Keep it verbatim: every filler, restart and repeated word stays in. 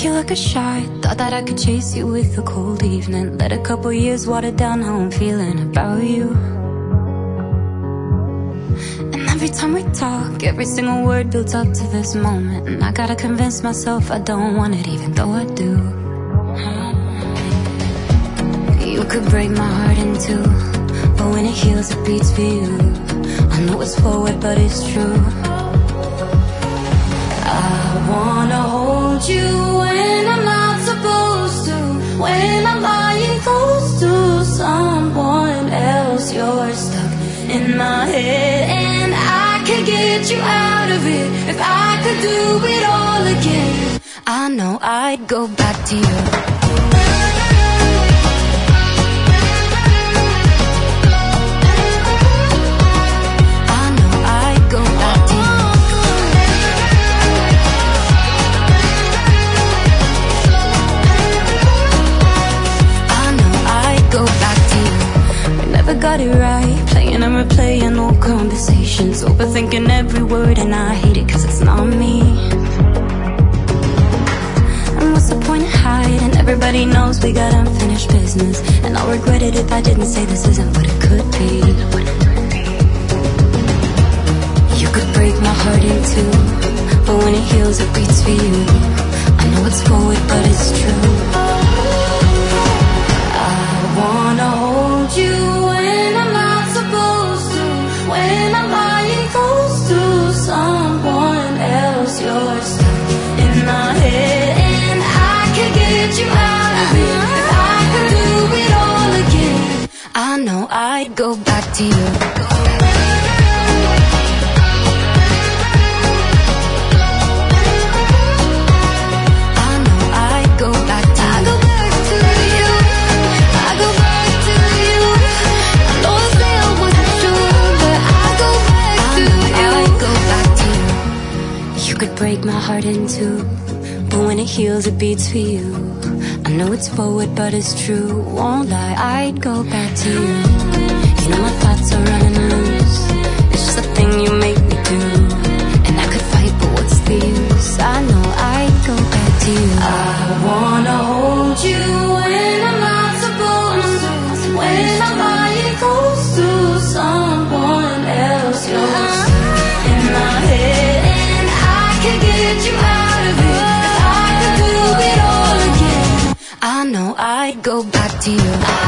you like a shot. Thought that I could chase you with a cold evening. Let a couple years water down how I'm feeling about you. And every time we talk, every single word builds up to this moment. And I gotta convince myself I don't want it, even though I do. You could break my heart in two, but when it heals it beats for you. I know it's forward but it's true. I wanna hold you when I'm not supposed to, when I'm lying close to someone else. You're stuck in my head and I could get you out of it if I could do it all again. I know I'd go back to you. Got it right, playing and replaying old conversations, overthinking every word, and I hate it cause it's not me. And what's the point of hiding? Everybody knows we got unfinished business, and I'll regret it if I didn't say this isn't what it could be. You could break my heart in two, but when it heals it beats for you. I know it's forward but it's true. I wanna hold you when I'm not supposed to, when I'm lying close to someone else. You're stuck in my head and I could get you out of it if I could do it all again. I know I'd go back to you. Break my heart in two, but when it heals it beats for you. I know it's forward but it's true. Won't lie, I'd go back to you. You know my thoughts are running loose. It's just a thing you make me do. And I could fight but what's the use? I know I'd go back to you. I wanna hold you when I'm not supposed to, when I'm lying close to someone else. You're stuck in my head and I could get you out of it if I could do it all again. I know I'd go back to you.